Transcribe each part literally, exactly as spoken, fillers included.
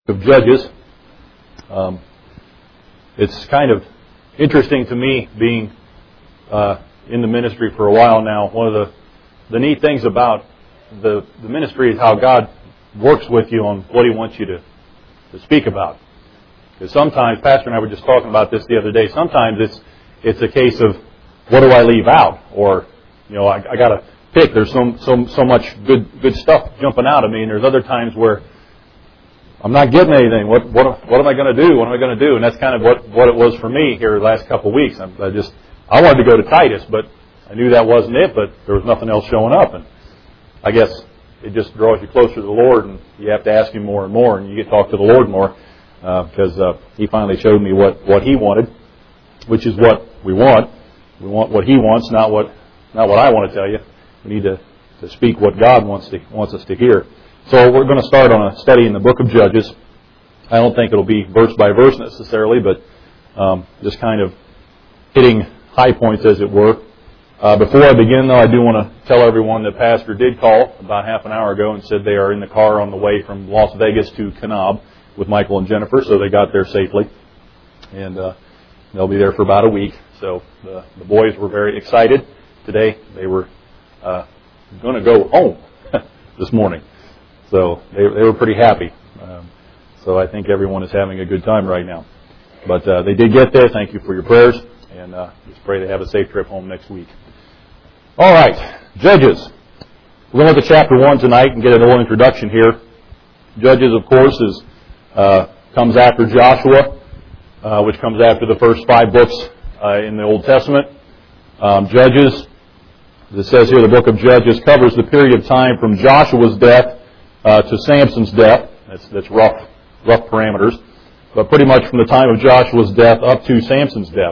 of Judges. Um, it's kind of interesting to me being uh, in the ministry for a while now. One of the, the neat things about the, the ministry is how God works with you on what He wants you to, to speak about. Because sometimes, Pastor and I were just talking about this the other day, sometimes it's it's a case of, what do I leave out? Or, you know, I, I got to pick. There's so, so, so much good good stuff jumping out at me, and there's other times where I'm not getting anything. What what what am I going to do? What am I going to do? And that's kind of what, what it was for me here the last couple of weeks. I, I just I wanted to go to Titus, but I knew that wasn't it. But there was nothing else showing up, and I guess it just draws you closer to the Lord, and you have to ask Him more and more, and you get to talk to the Lord more because uh, uh, He finally showed me what, what He wanted, which is what we want. We want what He wants, not what not what I want to tell you. We need to, to speak what God wants to wants us to hear. So we're going to start on a study in the book of Judges. I don't think it'll be verse by verse necessarily, but um, just kind of hitting high points, as it were. Uh, before I begin, though, I do want to tell everyone that Pastor did call about half an hour ago and said they are in the car on the way from Las Vegas to Kanab with Michael and Jennifer, so they got there safely. And uh, they'll be there for about a week. So the, the boys were very excited today. They were uh, going to go home this morning. So they, they were pretty happy. Um, so I think everyone is having a good time right now. But uh, they did get there. Thank you for your prayers. And uh, just pray they have a safe trip home next week. All right, Judges. We're going to look at chapter one tonight and get a little introduction here. Judges, of course, is uh, comes after Joshua, uh, which comes after the first five books uh, in the Old Testament. Um, Judges, it says here, the book of Judges covers the period of time from Joshua's death Uh, to Samson's death. That's, that's rough, rough parameters. But pretty much from the time of Joshua's death up to Samson's death.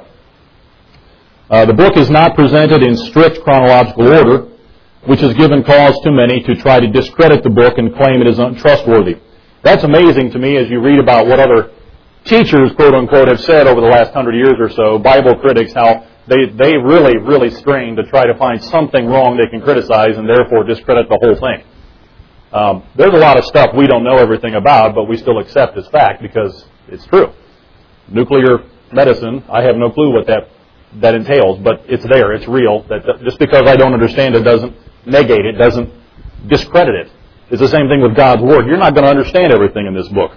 Uh, the book is not presented in strict chronological order, which has given cause to many to try to discredit the book and claim it is untrustworthy. That's amazing to me as you read about what other teachers, quote unquote, have said over the last hundred years or so, Bible critics, how they, they really, really strain to try to find something wrong they can criticize and therefore discredit the whole thing. Um, there's a lot of stuff we don't know everything about, but we still accept as fact because it's true. Nuclear medicine, I have no clue what that, that entails, but it's there, it's real. That, that just because I don't understand it doesn't negate it, doesn't discredit it. It's the same thing with God's Word. You're not going to understand everything in this book.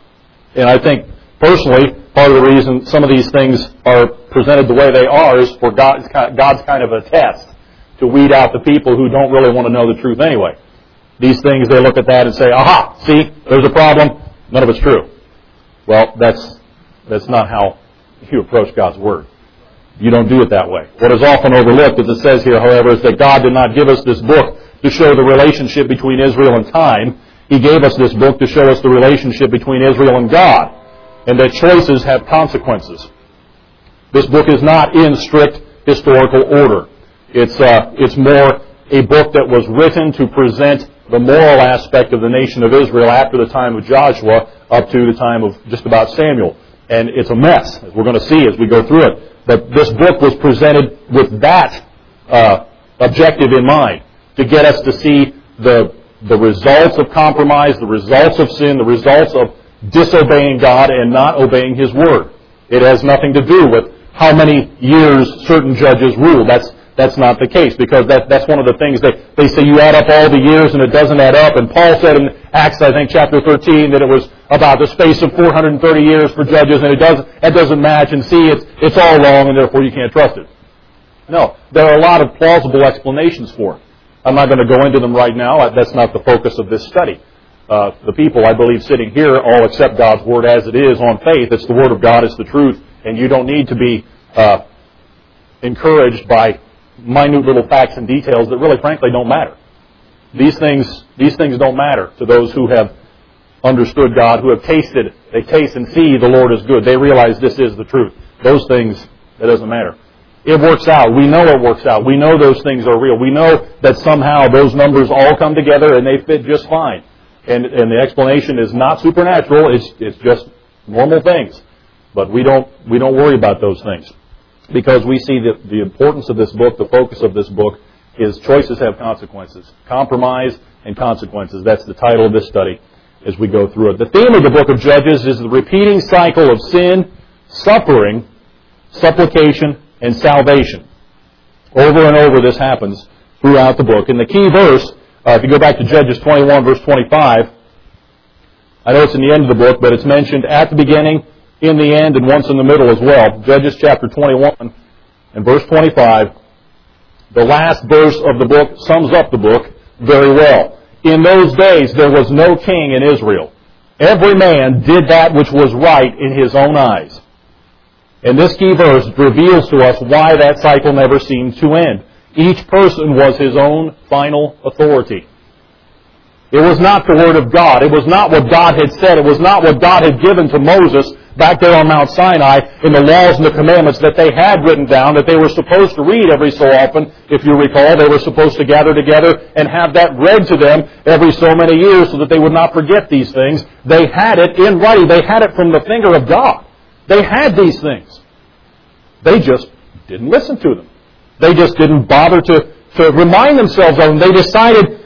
And I think, personally, part of the reason some of these things are presented the way they are is for God's, God's kind of a test to weed out the people who don't really want to know the truth anyway. These things, they look at that and say, aha, see, there's a problem. None of it's true. Well, that's that's not how you approach God's Word. You don't do it that way. What is often overlooked, as it says here, however, is that God did not give us this book to show the relationship between Israel and time. He gave us this book to show us the relationship between Israel and God, and that choices have consequences. This book is not in strict historical order. It's uh, it's more a book that was written to present the moral aspect of the nation of Israel after the time of Joshua up to the time of just about Samuel. And it's a mess, as we're going to see as we go through it. But this book was presented with that uh, objective in mind, to get us to see the, the results of compromise, the results of sin, the results of disobeying God and not obeying His Word. It has nothing to do with how many years certain judges rule. That's That's not the case, because that, that's one of the things that they say you add up all the years and it doesn't add up. And Paul said in Acts, I think, chapter thirteen, that it was about the space of four hundred thirty years for judges, and it doesn't, it doesn't match, and see, it's, it's all wrong, and therefore you can't trust it. No, there are a lot of plausible explanations for it. I'm not going to go into them right now. That's not the focus of this study. Uh, the people, I believe, sitting here all accept God's Word as it is on faith. It's the Word of God, it's the truth, and you don't need to be uh, encouraged by minute little facts and details that really, frankly, don't matter. These things, these things don't matter to those who have understood God, who have tasted. They taste and see the Lord is good. They realize this is the truth. Those things, it doesn't matter. It works out. We know it works out. We know those things are real. We know that somehow those numbers all come together and they fit just fine. And, and the explanation is not supernatural. It's, it's just normal things. But we don't, we don't worry about those things, because we see that the importance of this book, the focus of this book, is choices have consequences. Compromise and consequences. That's the title of this study. as we go through it. The theme of the book of Judges is the repeating cycle of sin, suffering, supplication, and salvation. Over and over this happens throughout the book. And the key verse, uh, if you go back to Judges twenty-one, verse twenty-five, I know it's in the end of the book, but it's mentioned at the beginning, in the end, and once in the middle as well. Judges chapter twenty-one and verse twenty-five. The last verse of the book sums up the book very well. In those days there was no king in Israel. Every man did that which was right in his own eyes. And this key verse reveals to us why that cycle never seemed to end. Each person was his own final authority. It was not the Word of God. It was not what God had said. It was not what God had given to Moses back there on Mount Sinai in the laws and the commandments that they had written down, that they were supposed to read every so often. If you recall, they were supposed to gather together and have that read to them every so many years so that they would not forget these things. They had it in writing. They had it from the finger of God. They had these things. They just didn't listen to them. They just didn't bother to, to remind themselves of them. They decided,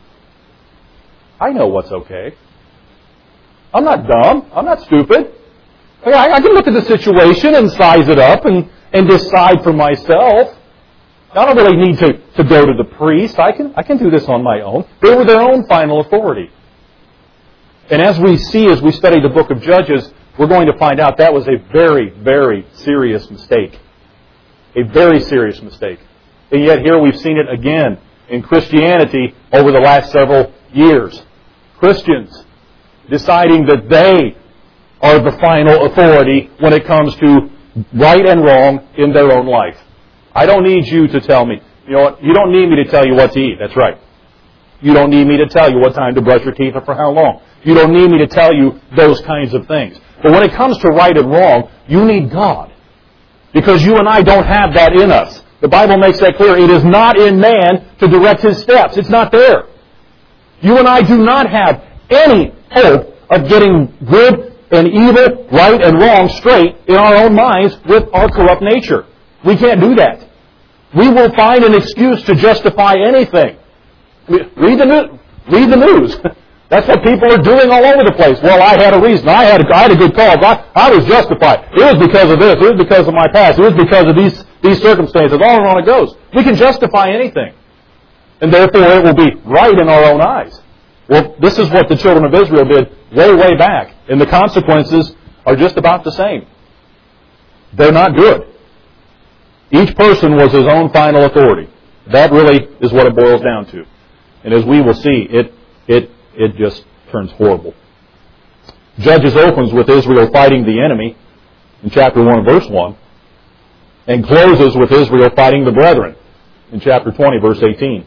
I know what's okay. I'm not dumb. I'm not stupid. I, I can look at the situation and size it up and, and decide for myself. I don't really need to, to go to the priest. I can, I can do this on my own. They were their own final authority. And as we see, as we study the book of Judges, we're going to find out that was a very, very serious mistake. A very serious mistake. And yet here we've seen it again in Christianity over the last several years. Christians deciding that they are the final authority when it comes to right and wrong in their own life. I don't need you to tell me. You know what? You don't need me to tell you what to eat. That's right. You don't need me to tell you what time to brush your teeth or for how long. You don't need me to tell you those kinds of things. But when it comes to right and wrong, you need God. Because you and I don't have that in us. The Bible makes that clear. It is not in man to direct his steps. It's not there. You and I do not have any hope of getting good and evil, right and wrong straight in our own minds with our corrupt nature. We can't do that. We will find an excuse to justify anything. Read the news. Read the news. That's what people are doing all over the place. Well, I had a reason. I had a, I had a good cause. I, I was justified. It was because of this. It was because of my past. It was because of these, these circumstances. On and on it goes. We can justify anything. And therefore it will be right in our own eyes. Well, this is what the children of Israel did way, way back. And the consequences are just about the same. They're not good. Each person was his own final authority. That really is what it boils down to. And as we will see, it it it just turns horrible. Judges opens with Israel fighting the enemy in chapter one, verse one, and closes with Israel fighting the brethren in chapter twenty, verse eighteen.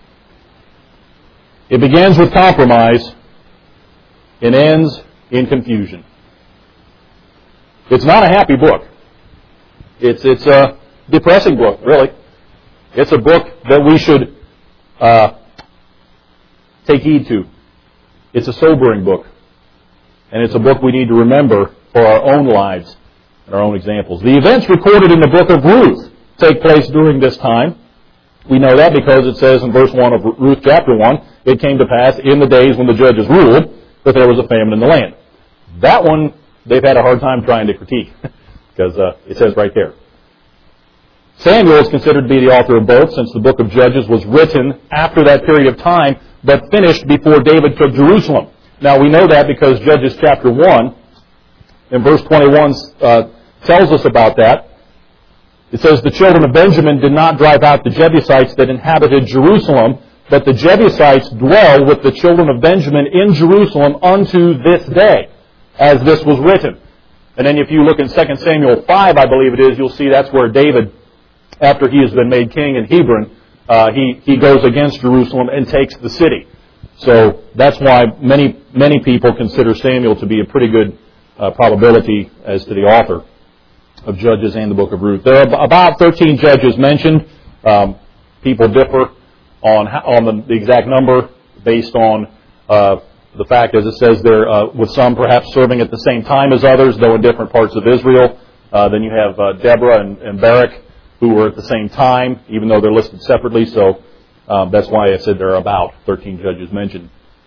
It begins with compromise and ends in confusion. It's not a happy book. It's it's a depressing book, really. It's a book that we should uh, take heed to. It's a sobering book. And it's a book we need to remember for our own lives and our own examples. The events recorded in the book of Ruth take place during this time. We know that because it says in verse one of Ruth chapter one, it came to pass in the days when the judges ruled that there was a famine in the land. That one, they've had a hard time trying to critique because uh, it says right there. Samuel is considered to be the author of both, since the book of Judges was written after that period of time, but finished before David took Jerusalem. Now we know that because Judges chapter one, in verse twenty-one, uh, tells us about that. It says, the children of Benjamin did not drive out the Jebusites that inhabited Jerusalem, but the Jebusites dwell with the children of Benjamin in Jerusalem unto this day, as this was written. And then if you look in Second Samuel five, I believe it is, you'll see that's where David, after he has been made king in Hebron, uh, he, he goes against Jerusalem and takes the city. So that's why many, many people consider Samuel to be a pretty good uh, probability as to the author of Judges and the book of Ruth. There are about thirteen judges mentioned. Um, people differ on how, on the, the exact number based on uh, the fact, as it says there, uh, with some perhaps serving at the same time as others, though in different parts of Israel. Uh, then you have uh, Deborah and, and Barak, who were at the same time, even though they're listed separately. So um, that's why I said there are about thirteen judges mentioned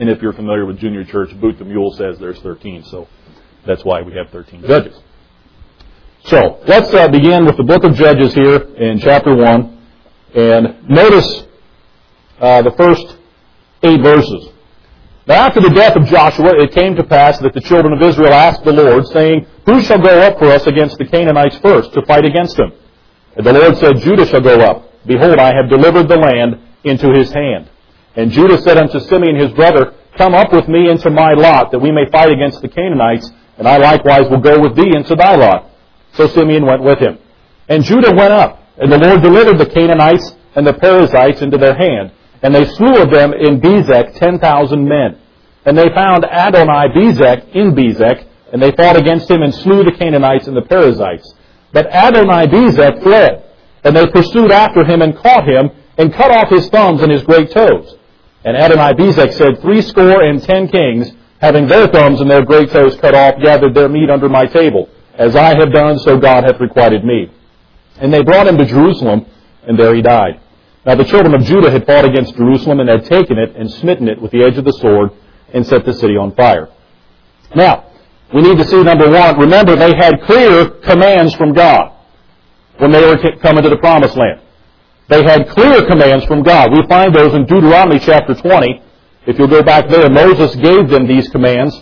And if you're familiar with junior church, Boot the Mule says there's thirteen, so that's why we have thirteen judges. So, let's uh, begin with the book of Judges here in chapter one. And notice uh, the first eight verses. Now, after the death of Joshua, it came to pass that the children of Israel asked the Lord, saying, Who shall go up for us against the Canaanites first, to fight against them? And the Lord said, Judah shall go up. Behold, I have delivered the land into his hand. And Judah said unto Simeon his brother, Come up with me into my lot, that we may fight against the Canaanites, and I likewise will go with thee into thy lot. So Simeon went with him. And Judah went up, and the Lord delivered the Canaanites and the Perizzites into their hand. And they slew of them in Bezek ten thousand men. And they found Adoni-Bezek in Bezek, and they fought against him and slew the Canaanites and the Perizzites. But Adoni-Bezek fled, and they pursued after him and caught him, and cut off his thumbs and his great toes. And Adoni-Bezek said, Threescore and ten kings, having their thumbs and their great toes cut off, gathered their meat under my table. As I have done, so God hath requited me. And they brought him to Jerusalem, and there he died. Now the children of Judah had fought against Jerusalem, and had taken it, and smitten it with the edge of the sword, and set the city on fire. Now, we need to see, number one, remember they had clear commands from God when they were coming to the Promised Land. They had clear commands from God. We find those in Deuteronomy chapter twenty. If you'll go back there, Moses gave them these commands.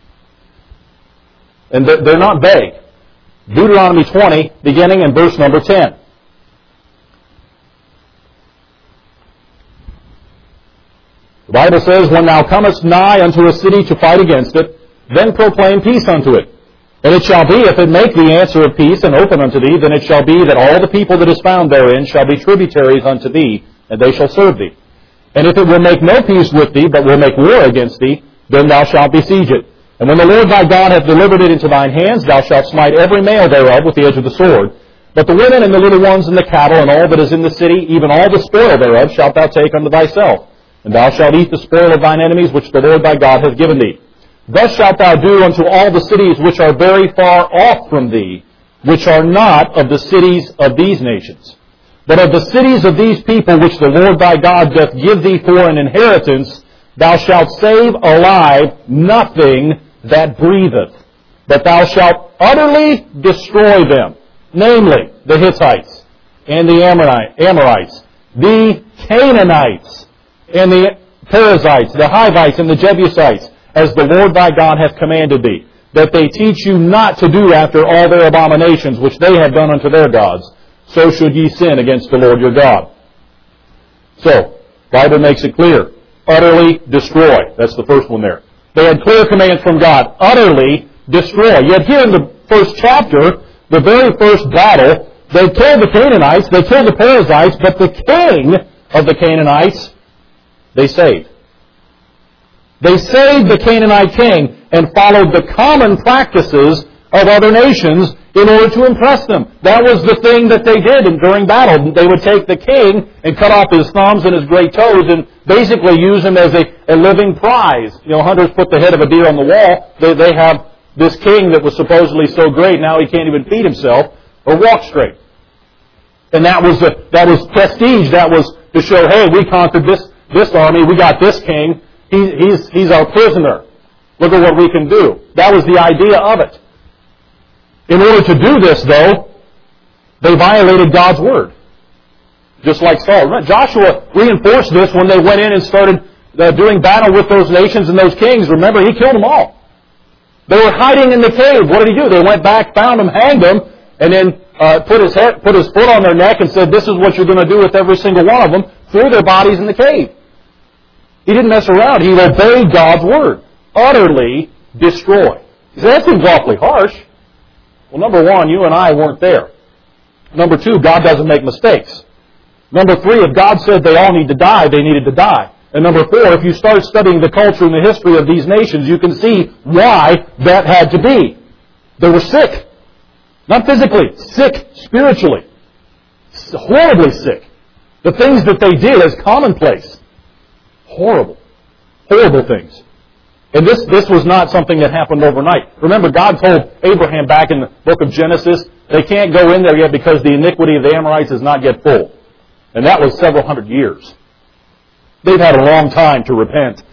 And they're not vague. Deuteronomy twenty, beginning in verse number ten. The Bible says, When thou comest nigh unto a city to fight against it, then proclaim peace unto it. And it shall be, if it make thee answer of peace and open unto thee, then it shall be that all the people that is found therein shall be tributaries unto thee, and they shall serve thee. And if it will make no peace with thee, but will make war against thee, then thou shalt besiege it. And when the Lord thy God hath delivered it into thine hands, thou shalt smite every male thereof with the edge of the sword. But the women and the little ones and the cattle and all that is in the city, even all the spoil thereof, shalt thou take unto thyself. And thou shalt eat the spoil of thine enemies, which the Lord thy God hath given thee. Thus shalt thou do unto all the cities which are very far off from thee, which are not of the cities of these nations. But of the cities of these people which the Lord thy God doth give thee for an inheritance, thou shalt save alive nothing that breatheth. But thou shalt utterly destroy them, namely the Hittites, and the Amorites, the Canaanites, and the Perizzites, the Hivites, and the Jebusites, as the Lord thy God hath commanded thee, that they teach you not to do after all their abominations which they have done unto their gods. So should ye sin against the Lord your God. So, Bible makes it clear. Utterly destroy. That's the first one there. They had clear commands from God. Utterly destroy. Yet here in the first chapter, the very first battle, they killed the Canaanites, they killed the Perizzites, but the king of the Canaanites, they saved. They saved the Canaanite king and followed the common practices of other nations in order to impress them. That was the thing that they did during battle. They would take the king and cut off his thumbs and his great toes and basically use him as a, a living prize. You know, hunters put the head of a deer on the wall. They, they have this king that was supposedly so great, now he can't even feed himself or walk straight. And that was a, that was prestige. That was to show, hey, we conquered this, this army. We got this king. He, he's, he's our prisoner. Look at what we can do. That was the idea of it. In order to do this, though, they violated God's word. Just like Saul. Joshua reinforced this when they went in and started uh, doing battle with those nations and those kings. Remember, he killed them all. They were hiding in the cave. What did he do? They went back, found them, hanged them, and then uh, put his head, put his foot on their neck and said, this is what you're going to do with every single one of them. Threw their bodies in the cave. He didn't mess around. He obeyed God's word. Utterly destroy. You say, that seems awfully harsh. Well, number one, you and I weren't there. Number two, God doesn't make mistakes. Number three, if God said they all need to die, they needed to die. And number four, if you start studying the culture and the history of these nations, you can see why that had to be. They were sick. Not physically, sick spiritually. Horribly sick. The things that they did as commonplace. Horrible. Horrible things. And this, this was not something that happened overnight. Remember, God told Abraham back in the book of Genesis, they can't go in there yet because the iniquity of the Amorites is not yet full. And that was several hundred years. They've had a long time to repent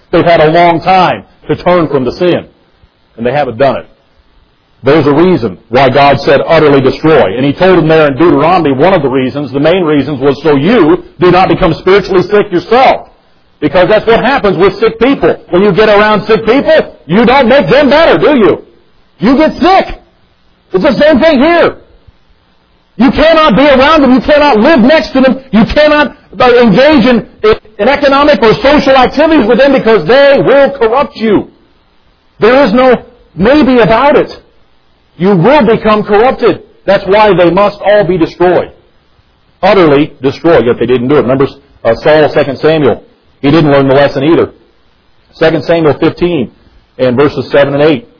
They've had a long time to turn from the sin, and they haven't done it. There's a reason why God said utterly destroy. And He told them there in Deuteronomy, one of the reasons, the main reasons, was so you do not become spiritually sick yourself. Because that's what happens with sick people. When you get around sick people, you don't make them better, do you? You get sick. It's the same thing here. You cannot be around them. You cannot live next to them. You cannot engage in, in economic or social activities with them because they will corrupt you. There is no maybe about it. You will become corrupted. That's why they must all be destroyed. Utterly destroyed, yet they didn't do it. Remember uh, Saul, Second Samuel. He didn't learn the lesson either. Second Samuel fifteen and verses seven and eight.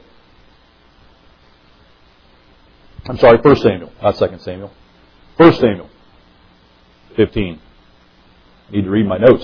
I'm sorry, First Samuel, not Second Samuel. First Samuel fifteen. I need to read my notes.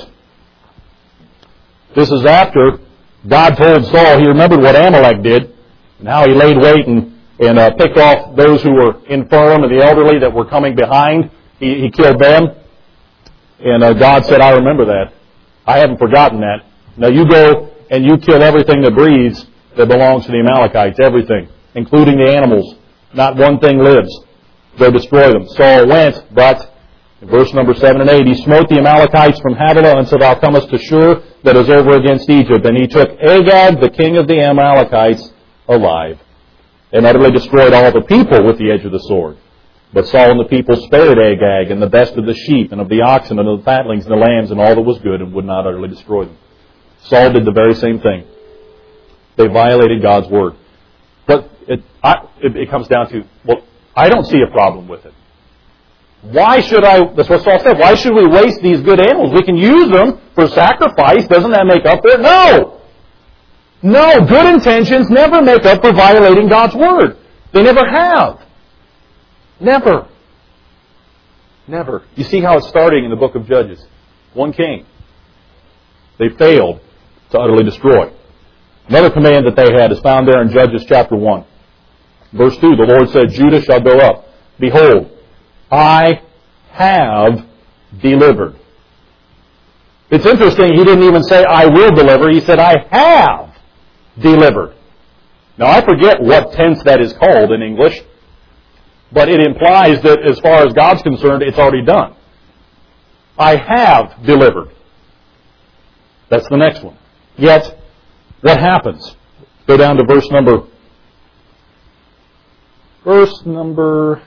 This is after God told Saul, he remembered what Amalek did, and how he laid wait and, and uh, picked off those who were infirm and the elderly that were coming behind. He, he killed them. And uh, God said, I remember that. I haven't forgotten that. Now you go and you kill everything that breathes that belongs to the Amalekites, everything, including the animals. Not one thing lives. Go destroy them. Saul went, but, in verse number seven and eight, he smote the Amalekites from Havilah until thou comest to Shur, that is over against Egypt. And he took Agag, the king of the Amalekites, alive, and utterly destroyed all the people with the edge of the sword. But Saul and the people spared Agag, and the best of the sheep, and of the oxen, and of the fatlings, and the lambs, and all that was good, and would not utterly destroy them. Saul did the very same thing. They violated God's word. But it, I, it, it comes down to, well, I don't see a problem with it. Why should I, that's what Saul said, why should we waste these good animals? We can use them for sacrifice. Doesn't that make up for it? No! No, good intentions never make up for violating God's word. They never have. Never. Never. You see how it's starting in the book of Judges. One king. They failed to utterly destroy. Another command that they had is found there in Judges chapter one. Verse two, the Lord said, Judah shall go up. Behold, I have delivered. It's interesting, he didn't even say, I will deliver. He said, I have delivered. Now, I forget what tense that is called in English, but it implies that as far as God's concerned, it's already done. I have delivered. That's the next one. Yet, what happens? Go down to verse number... Verse number...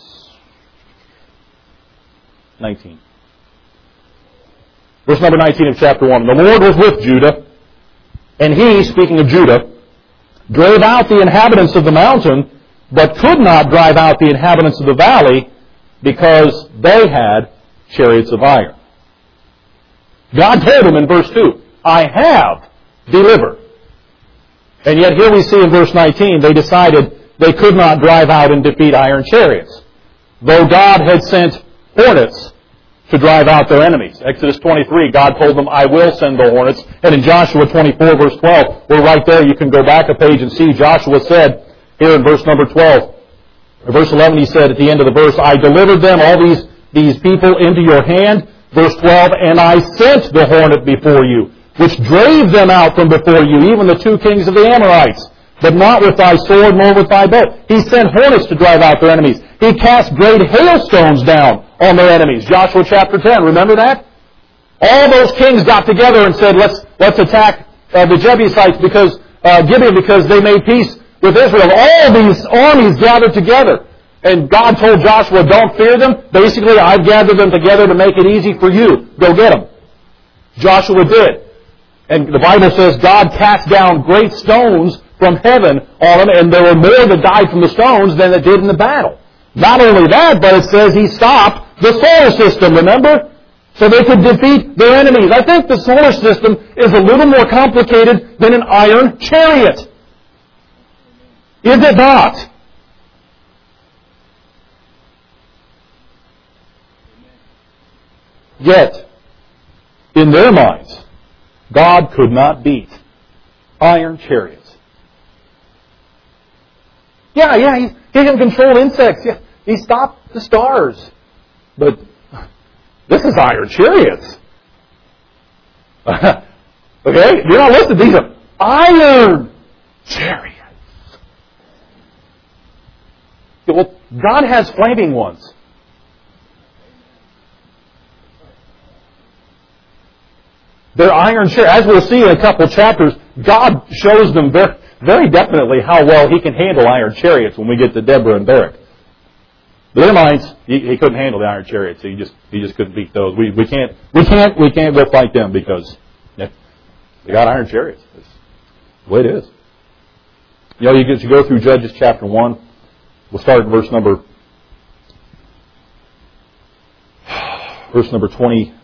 nineteen. Verse number nineteen of chapter one. The Lord was with Judah, and he, speaking of Judah, drove out the inhabitants of the mountain, but could not drive out the inhabitants of the valley, because they had chariots of iron. God told him in verse two, I have delivered. And yet here we see in verse nineteen, they decided they could not drive out and defeat iron chariots, though God had sent hornets to drive out their enemies. Exodus twenty-three, God told them, I will send the hornets. And in Joshua twenty-four, verse twelve, we're right there. You can go back a page and see Joshua said, here in verse number twelve, verse eleven, he said at the end of the verse, I delivered them, all these, these people, into your hand. Verse twelve, and I sent the hornet before you, which drave them out from before you, even the two kings of the Amorites, but not with thy sword nor with thy bow. He sent hornets to drive out their enemies. He cast great hailstones down on their enemies. Joshua chapter ten, remember that? All those kings got together and said, let's let's attack uh, the Jebusites because uh, Gibeon because they made peace with Israel. All these armies gathered together. And God told Joshua, don't fear them. Basically, I've gathered them together to make it easy for you. Go get them. Joshua did. And the Bible says God cast down great stones from heaven on them, and there were more that died from the stones than that did in the battle. Not only that, but it says he stopped the solar system, remember? So they could defeat their enemies. I think the solar system is a little more complicated than an iron chariot. Is it not? Yet, in their minds, God could not beat iron chariots. Yeah, yeah, he, he can control insects. Yeah, he stopped the stars. But this is iron chariots. Okay? You're not listed. These are iron chariots. Well, God has flaming ones. They're iron chariots. As we'll see in a couple chapters, God shows them very, very definitely how well He can handle iron chariots when we get to Deborah and Barak. The Edomites, he, he couldn't handle the iron chariots. He just he just couldn't beat those. We we can't we can't we can't go fight them because yeah, they got iron chariots. That's the way it is. You know, you get to go through Judges chapter one. We'll start at verse number verse number twenty-seven.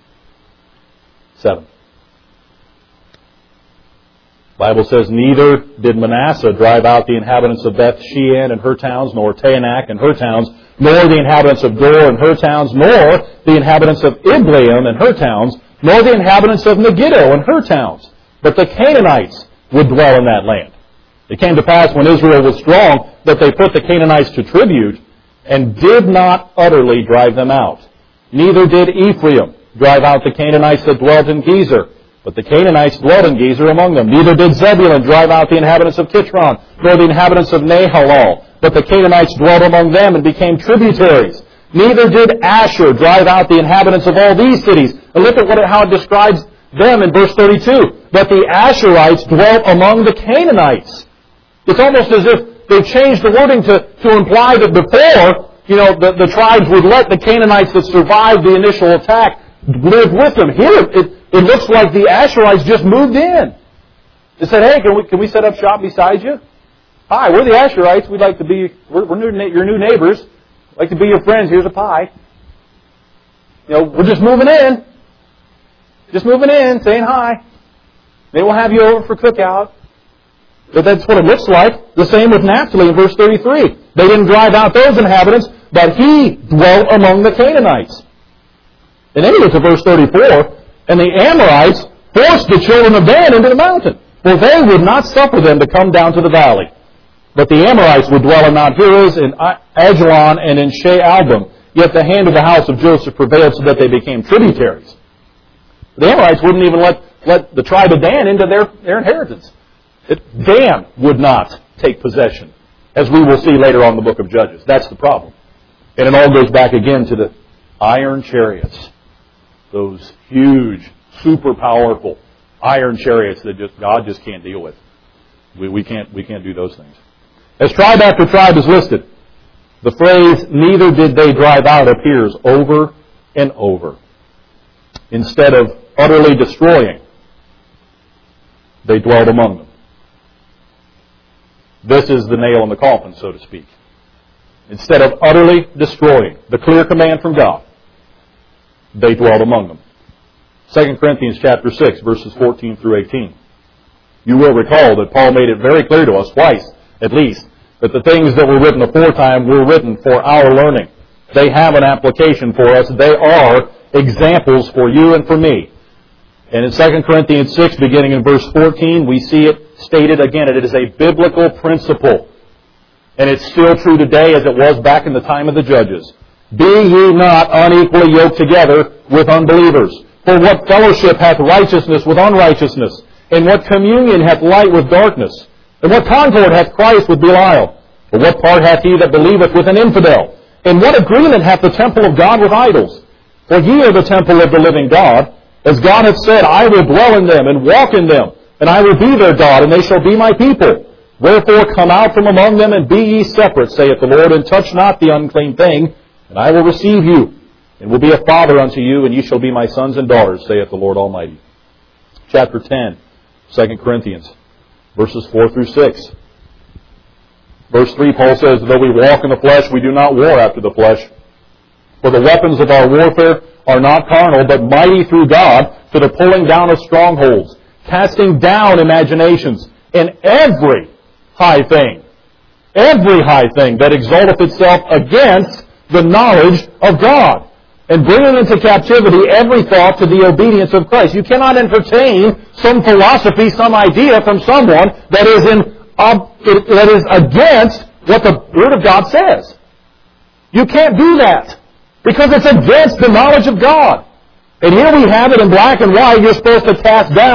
The Bible says, neither did Manasseh drive out the inhabitants of Beth Shean and her towns, nor Taanach and her towns, nor the inhabitants of Dor and her towns, nor the inhabitants of Ibleam and her towns, nor the inhabitants of Megiddo and her towns. But the Canaanites would dwell in that land. It came to pass when Israel was strong that they put the Canaanites to tribute and did not utterly drive them out. Neither did Ephraim drive out the Canaanites that dwelt in Gezer, but the Canaanites dwelt in Gezer among them. Neither did Zebulun drive out the inhabitants of Kitron, nor the inhabitants of Nahalal, but the Canaanites dwelt among them and became tributaries. Neither did Asher drive out the inhabitants of all these cities. And look at what, how it describes them in verse thirty-two. But the Asherites dwelt among the Canaanites. It's almost as if they've changed the wording to, to imply that before, you know, the, the tribes would let the Canaanites that survived the initial attack live with them. Here, it, it looks like the Asherites just moved in. They said, hey, can we, can we set up shop beside you? Hi, we're the Asherites. We'd like to be, we're, we're new, your new neighbors. We'd like to be your friends. Here's a pie. You know, we're just moving in. Just moving in, saying hi. Maybe we'll have you over for cookout. But that's what it looks like. The same with Naphtali in verse thirty-three. They didn't drive out those inhabitants, but he dwelt among the Canaanites. And then he gets to verse thirty-four, and the Amorites forced the children of Dan into the mountain, for they would not suffer them to come down to the valley. But the Amorites would dwell in Mount Heres, in Ajalon, and in Shea-Album. Yet the hand of the house of Joseph prevailed so that they became tributaries. The Amorites wouldn't even let, let the tribe of Dan into their, their inheritance. It, Dan would not take possession, as we will see later on in the book of Judges. That's the problem. And it all goes back again to the iron chariots. Those huge, super powerful iron chariots that just God just can't deal with. We, we can't we can't do those things. As tribe after tribe is listed, the phrase, neither did they drive out, appears over and over. Instead of utterly destroying, they dwelled among them. This is the nail in the coffin, so to speak. Instead of utterly destroying, the clear command from God, they dwelled among them. Second Corinthians chapter six, verses fourteen through eighteen. You will recall that Paul made it very clear to us, twice at least, that the things that were written aforetime were written for our learning. They have an application for us. They are examples for you and for me. And in Second Corinthians six, beginning in verse fourteen, we see it stated again. It is a biblical principle. And it's still true today as it was back in the time of the judges. Be ye not unequally yoked together with unbelievers. For what fellowship hath righteousness with unrighteousness? And what communion hath light with darkness? And what concord hath Christ with Belial? Or what part hath he that believeth with an infidel? And what agreement hath the temple of God with idols? For ye are the temple of the living God. As God hath said, I will dwell in them and walk in them, and I will be their God, and they shall be my people. Wherefore come out from among them, and be ye separate, saith the Lord, and touch not the unclean thing, and I will receive you, and will be a father unto you, and ye shall be my sons and daughters, saith the Lord Almighty. Chapter ten, Second Corinthians, verses four through six. Verse three, Paul says, though we walk in the flesh, we do not war after the flesh. For the weapons of our warfare are not carnal, but mighty through God to the pulling down of strongholds, casting down imaginations, and every high thing, every high thing that exalteth itself against the knowledge of God, and bringing into captivity every thought to the obedience of Christ. You cannot entertain some philosophy, some idea from someone that is in uh, that is against what the Word of God says. You can't do that, because it's against the knowledge of God. And here we have it in black and white. You're supposed to cast down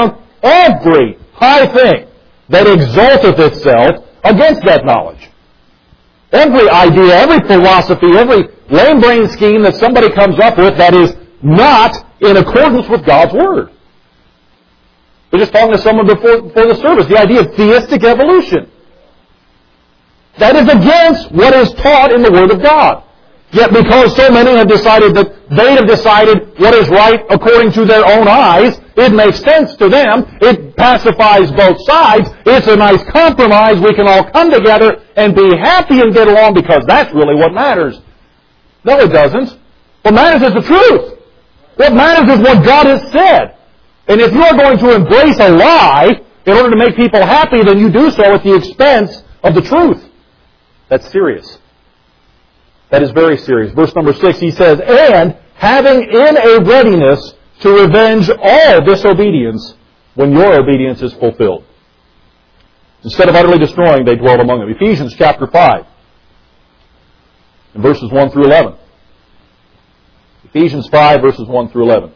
every high thing that exalteth itself against that knowledge. Every idea, every philosophy, every lame-brained scheme that somebody comes up with that is not in accordance with God's Word. We're just talking to someone before, before the service, the idea of theistic evolution. That is against what is taught in the Word of God. Yet because so many have decided that they have decided what is right according to their own eyes, it makes sense to them, it pacifies both sides, it's a nice compromise, we can all come together and be happy and get along because that's really what matters. No, it doesn't. What matters is the truth. What matters is what God has said. And if you are going to embrace a lie in order to make people happy, then you do so at the expense of the truth. That's serious. That is very serious. Verse number six, he says, and having in a readiness to revenge all disobedience when your obedience is fulfilled. Instead of utterly destroying, they dwelt among them. Ephesians chapter five, and verses one through eleven. Ephesians five, verses one through eleven.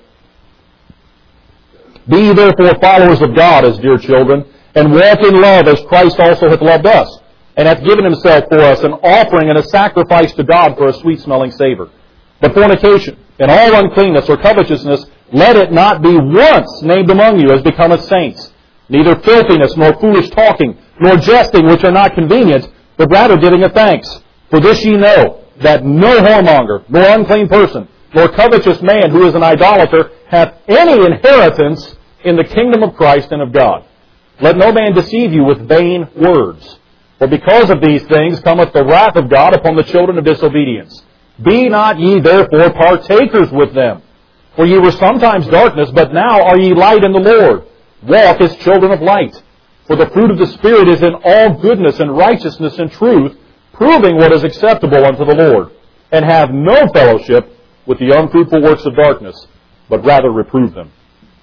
Be ye therefore followers of God as dear children, and walk in love as Christ also hath loved us, and hath given himself for us an offering and a sacrifice to God for a sweet-smelling savor. But fornication, and all uncleanness or covetousness, let it not be once named among you as becometh saints, neither filthiness, nor foolish talking, nor jesting, which are not convenient, but rather giving of thanks. For this ye know, that no whoremonger, nor unclean person, nor covetous man who is an idolater, hath any inheritance in the kingdom of Christ and of God. Let no man deceive you with vain words. For because of these things cometh the wrath of God upon the children of disobedience. Be not ye therefore partakers with them. For ye were sometimes darkness, but now are ye light in the Lord. Walk as children of light. For the fruit of the Spirit is in all goodness and righteousness and truth, proving what is acceptable unto the Lord. And have no fellowship with the unfruitful works of darkness, but rather reprove them.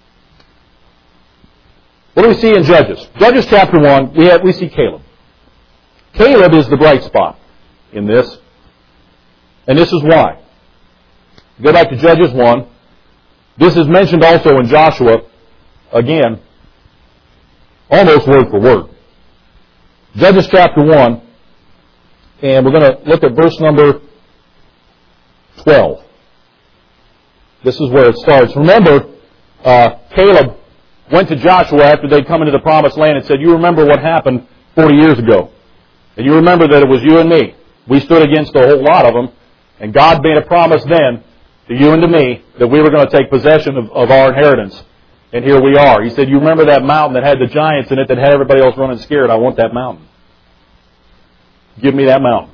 What do we see in Judges? Judges chapter one, we, have, we see Caleb. Caleb is the bright spot in this. And this is why. Go back to Judges one. This is mentioned also in Joshua, again, almost word for word. Judges chapter one, and we're going to look at verse number twelve. This is where it starts. Remember, uh, Caleb went to Joshua after they'd come into the promised land and said, you remember what happened forty years ago. And you remember that it was you and me. We stood against a whole lot of them. And God made a promise then to you and to me that we were going to take possession of, of our inheritance. And here we are. He said, you remember that mountain that had the giants in it that had everybody else running scared? I want that mountain. Give me that mountain.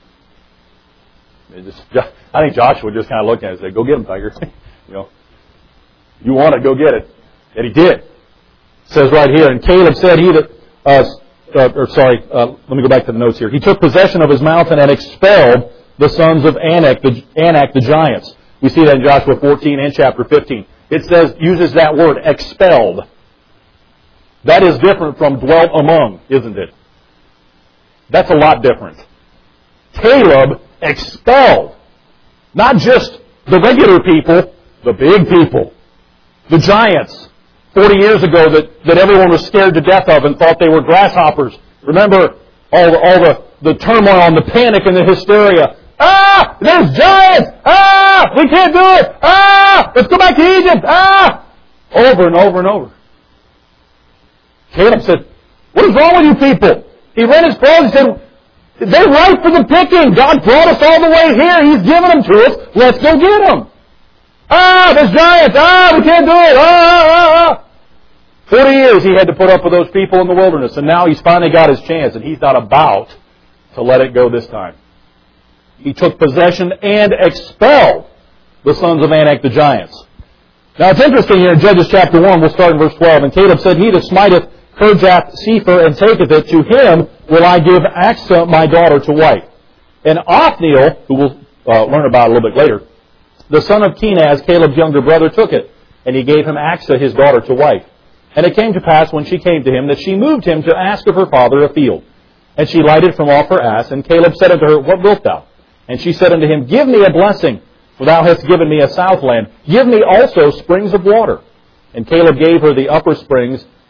It just, I think Joshua just kind of looked at it and said, go get him, Tiger. you know, you want it, go get it. And he did. It says right here, and Caleb said, he that, uh, uh, or sorry, uh, let me go back to the notes here. He took possession of his mountain and expelled the sons of Anak the, Anak, the giants. We see that in Joshua fourteen and chapter fifteen. It says, uses that word, expelled. That is different from dwelt among, isn't it? That's a lot different. Caleb expelled not just the regular people, the big people, the giants, forty years ago that, that everyone was scared to death of and thought they were grasshoppers. Remember all the, all the, the turmoil and the panic and the hysteria. Ah! There's giants! Ah! We can't do it! Ah! Let's go back to Egypt! Ah! Over and over and over. Caleb said, what is wrong with you people? He read his prayers and said, they're ripe for the picking. God brought us all the way here. He's given them to us. Let's go get them. Ah! There's giants! Ah! We can't do it! Ah! Ah! Ah! Forty years he had to put up with those people in the wilderness, and now he's finally got his chance, and he's not about to let it go this time. He took possession and expelled the sons of Anak the giants. Now it's interesting here in Judges chapter one, we'll start in verse twelve. And Caleb said, he that smiteth Kirjath-Sepher and taketh it, to him will I give Achsah my daughter to wife. And Othniel, who we'll uh, learn about a little bit later, the son of Kenaz, Caleb's younger brother, took it, and he gave him Achsah his daughter to wife. And it came to pass when she came to him that she moved him to ask of her father a field. And she lighted from off her ass, and Caleb said unto her, what wilt thou? And she said unto him, give me a blessing, for thou hast given me a southland. Give me also springs of water. And Caleb gave her the upper springs,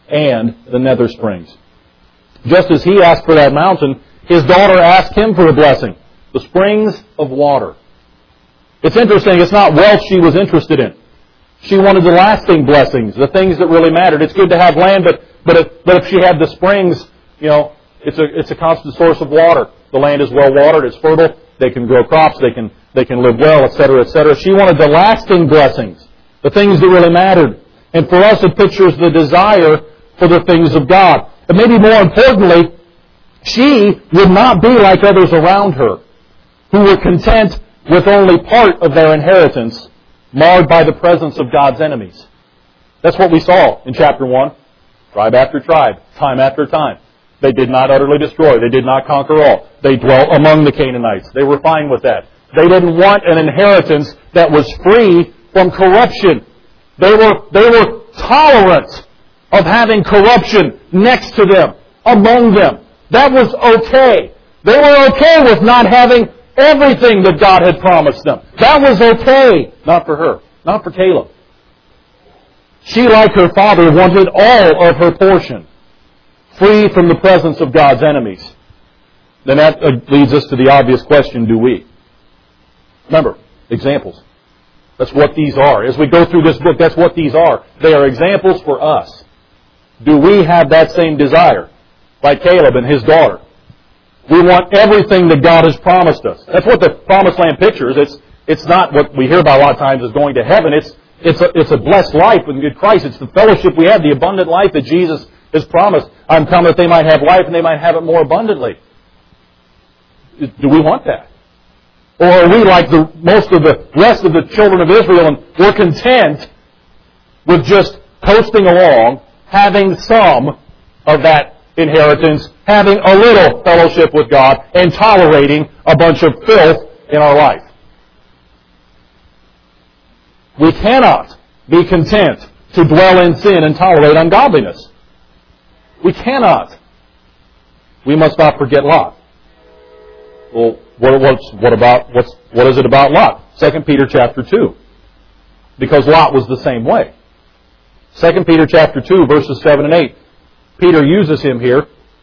and the nether springs. Just as he asked for that mountain, his daughter asked him for a blessing, the springs of water. It's interesting, it's not wealth she was interested in. She wanted the lasting blessings, the things that really mattered. It's good to have land, but but if, but if she had the springs, you know, it's a it's a constant source of water. The land is well watered, it's fertile, they can grow crops, they can they can live well, et cetera, et cetera. She wanted the lasting blessings, the things that really mattered. And for us, it pictures the desire for the things of God. And maybe more importantly, she would not be like others around her, who were content with only part of their inheritance, marred by the presence of God's enemies. That's what we saw in chapter one. Tribe after tribe, time after time. They did not utterly destroy. They did not conquer all. They dwelt among the Canaanites. They were fine with that. They didn't want an inheritance that was free from corruption. They were, they were tolerant of having corruption next to them, among them. That was okay. They were okay with not having everything that God had promised them. That was okay. Not for her. Not for Caleb. She, like her father, wanted all of her portion, free from the presence of God's enemies. Then that leads us to the obvious question, do we? Remember, examples. That's what these are. As we go through this book, that's what these are. They are examples for us. Do we have that same desire, like Caleb and his daughter? We want everything that God has promised us. That's what the promised land pictures. It's it's not what we hear about a lot of times as going to heaven. It's it's a, it's a blessed life with Christ. It's the fellowship we have, the abundant life that Jesus has promised. I'm come that they might have life and they might have it more abundantly. Do we want that? Or are we like the most of the rest of the children of Israel and we're content with just coasting along, having some of that inheritance, having a little fellowship with God, and tolerating a bunch of filth in our life? We cannot be content to dwell in sin and tolerate ungodliness. We cannot. We must not forget Lot. Well, what, what's, what about what's what is it about Lot? Second Peter chapter two, because Lot was the same way. Second Peter chapter two, verses seven and eight. Peter uses him here.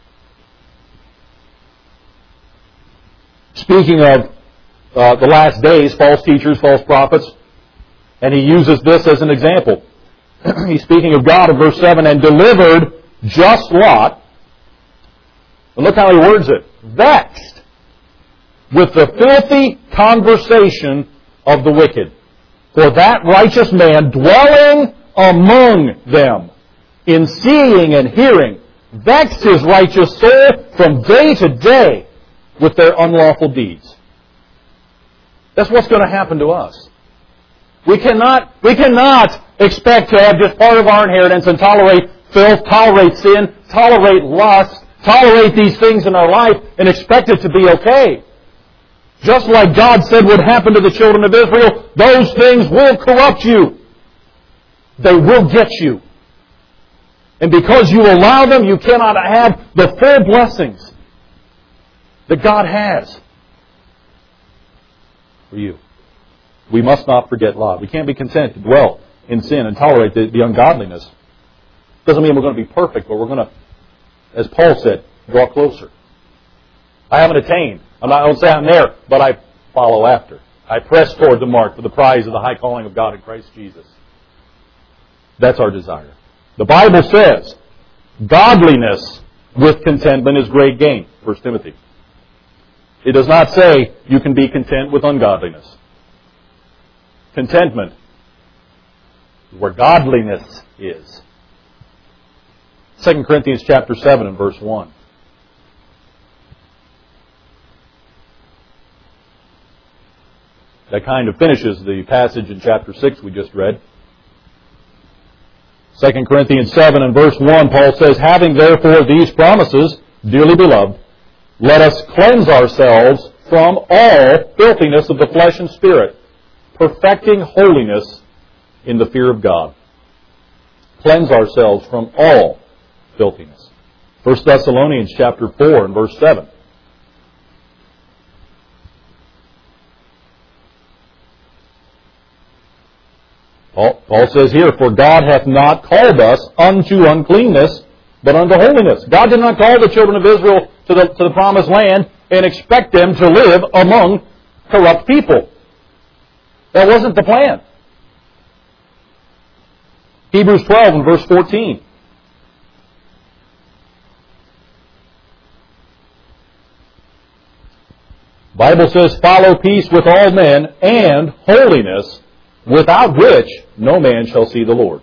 Speaking of uh, the last days, false teachers, false prophets, and he uses this as an example. He's speaking of God in verse seven, and delivered just Lot. And look how he words it. Vexed with the filthy conversation of the wicked. For that righteous man dwelling among them, in seeing and hearing, vexed his righteous soul from day to day with their unlawful deeds. That's what's going to happen to us. We cannot, we cannot expect to have just part of our inheritance and tolerate filth, tolerate sin, tolerate lust, tolerate these things in our life and expect it to be okay. Just like God said would happen to the children of Israel, those things will corrupt you. They will get you. And because you allow them, you cannot have the full blessings that God has for you. We must not forget Lot. We can't be content to dwell in sin and tolerate the, the ungodliness. Doesn't mean we're going to be perfect, but we're going to, as Paul said, draw closer. I haven't attained. I'm not, I don't say I'm there, but I follow after. I press toward the mark for the prize of the high calling of God in Christ Jesus. That's our desire. The Bible says, godliness with contentment is great gain. First Timothy. It does not say you can be content with ungodliness. Contentment is where godliness is. Second Corinthians chapter seven and verse one. That kind of finishes the passage in chapter six we just read. Second Corinthians seven and verse one, Paul says, having therefore these promises, dearly beloved, let us cleanse ourselves from all filthiness of the flesh and spirit, perfecting holiness in the fear of God. Cleanse ourselves from all filthiness. First Thessalonians chapter four and verse seven. Paul, Paul says here, "For God hath not called us unto uncleanness, but unto holiness." God did not call the children of Israel to the, to the promised land and expect them to live among corrupt people. That wasn't the plan. Hebrews twelve and verse fourteen. Bible says, "Follow peace with all men and holiness, without which no man shall see the Lord."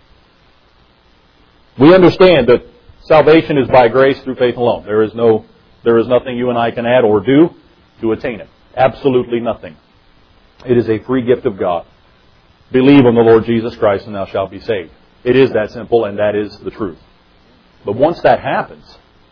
We understand that salvation is by grace through faith alone. There is no, there is nothing you and I can add or do to attain it. Absolutely nothing. It is a free gift of God. Believe on the Lord Jesus Christ and thou shalt be saved. It is that simple, and that is the truth. But once that happens,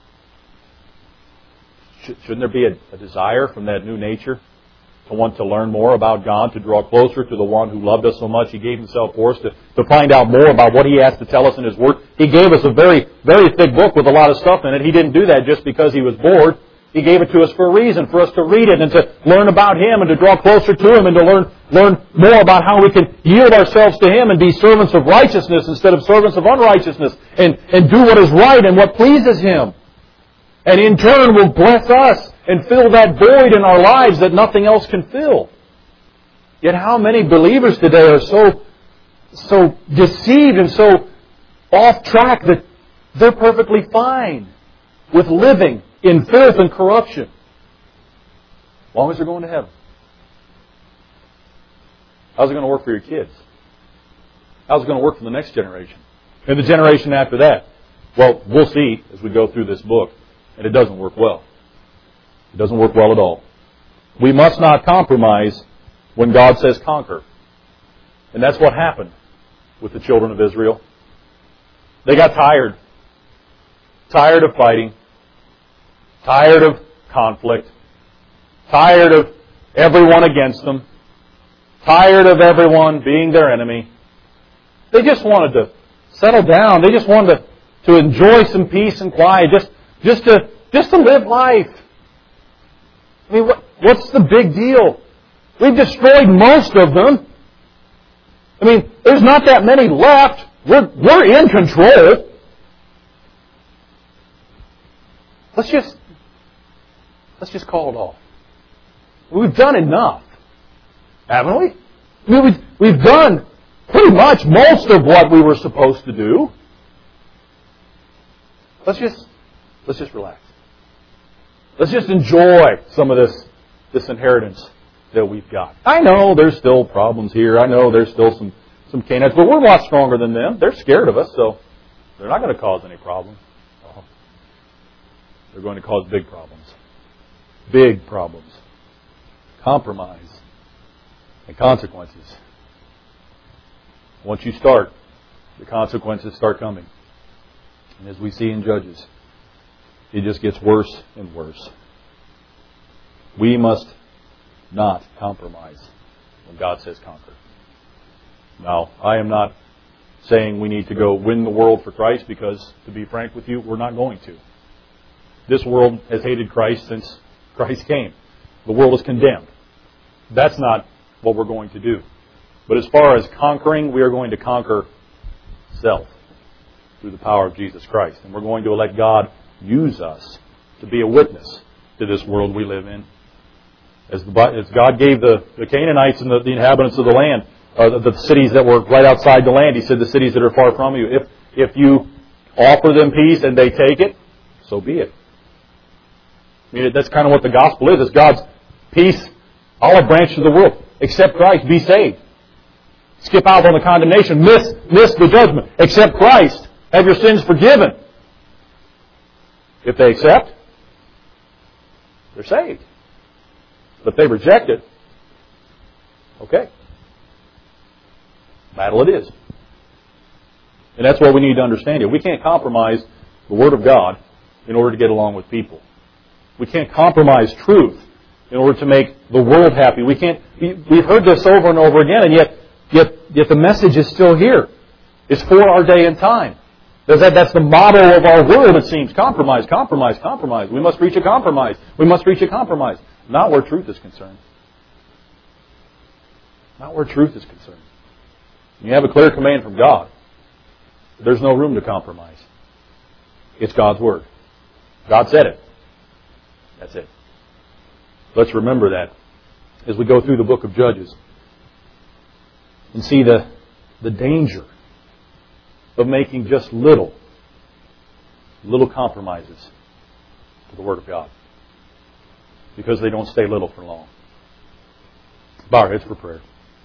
shouldn't there be a, a desire from that new nature to want to learn more about God, to draw closer to the one who loved us so much He gave Himself for us, to, to find out more about what He has to tell us in His Word? He gave us a very, very thick book with a lot of stuff in it. He didn't do that just because He was bored. He gave it to us for a reason, for us to read it and to learn about Him and to draw closer to Him and to learn, learn more about how we can yield ourselves to Him and be servants of righteousness instead of servants of unrighteousness, and, and do what is right and what pleases Him. And in turn will bless us and fill that void in our lives that nothing else can fill. Yet how many believers today are so, so deceived and so off track that they're perfectly fine with living in filth and corruption, as long as they're going to heaven. How's it going to work for your kids? How's it going to work for the next generation? And the generation after that? Well, we'll see as we go through this book. And it doesn't work well. It doesn't work well at all. We must not compromise when God says conquer. And that's what happened with the children of Israel. They got tired. Tired of fighting. Tired of conflict. Tired of everyone against them. Tired of everyone being their enemy. They just wanted to settle down. They just wanted to, to enjoy some peace and quiet. Just, just to, just to live life. I mean, what, what's the big deal? We've destroyed most of them. I mean, there's not that many left. We're, we're in control. Let's just, let's just call it off. We've done enough, haven't we? I mean, we've, we've done pretty much most of what we were supposed to do. Let's just, let's just relax. Let's just enjoy some of this, this inheritance that we've got. I know there's still problems here. I know there's still some, some Canaanites, but we're a lot stronger than them. They're scared of us, so they're not going to cause any problems. Oh. They're going to cause big problems. Big problems. Compromise and consequences. Once you start, the consequences start coming. And as we see in Judges, it just gets worse and worse. We must not compromise when God says conquer. Now, I am not saying we need to go win the world for Christ, because, to be frank with you, we're not going to. This world has hated Christ since Christ came. The world is condemned. That's not what we're going to do. But as far as conquering, we are going to conquer self through the power of Jesus Christ. And we're going to let God use us to be a witness to this world we live in. As, the, as God gave the, the Canaanites and the, the inhabitants of the land, uh, the, the cities that were right outside the land, He said, the cities that are far from you, if, if you offer them peace and they take it, so be it. I mean, that's kind of what the gospel is. It's God's peace, olive branch to the world. Accept Christ, be saved. Skip out on the condemnation, miss, miss the judgment. Accept Christ, have your sins forgiven. If they accept, they're saved. But if they reject it, okay. Battle it is. And that's what we need to understand here. We can't compromise the Word of God in order to get along with people. We can't compromise truth in order to make the world happy. We can't. We've heard this over and over again, and yet, yet, yet the message is still here. It's for our day and time. That, that's the motto of our world, it seems. Compromise, compromise, compromise. We must reach a compromise. We must reach a compromise. Not where truth is concerned. Not where truth is concerned. You have a clear command from God. There's no room to compromise. It's God's Word. God said it. That's it. Let's remember that as we go through the book of Judges and see the, the danger of making just little, little compromises to the Word of God, because they don't stay little for long. Bow our heads for prayer.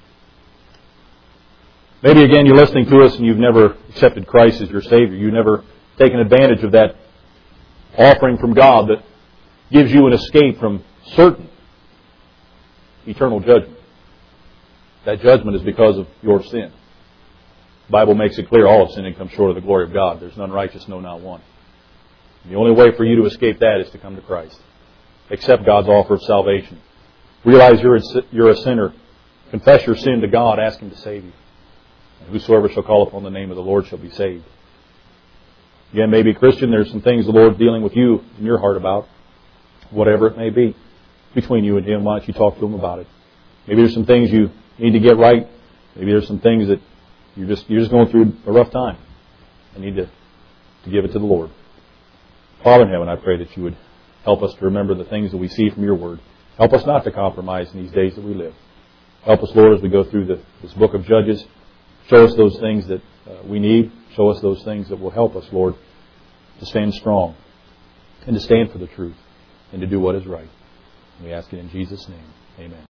Maybe again you're listening to us and you've never accepted Christ as your Savior. You've never taken advantage of that offering from God that gives you an escape from certain eternal judgment. That judgment is because of your sin. The Bible makes it clear all have sinned and come short of the glory of God. There's none righteous, no, not one. And the only way for you to escape that is to come to Christ. Accept God's offer of salvation. Realize you're a, you're a sinner. Confess your sin to God. Ask Him to save you. And whosoever shall call upon the name of the Lord shall be saved. Again, maybe Christian, there's some things the Lord's dealing with you in your heart about. Whatever it may be. Between you and Him, why don't you talk to Him about it? Maybe there's some things you need to get right. Maybe there's some things that you're just you're just going through a rough time. I need to, to give it to the Lord. Father in heaven, I pray that you would help us to remember the things that we see from your Word. Help us not to compromise in these days that we live. Help us, Lord, as we go through the, this book of Judges. Show us those things that uh, we need. Show us those things that will help us, Lord, to stand strong and to stand for the truth and to do what is right. And we ask it in Jesus' name. Amen.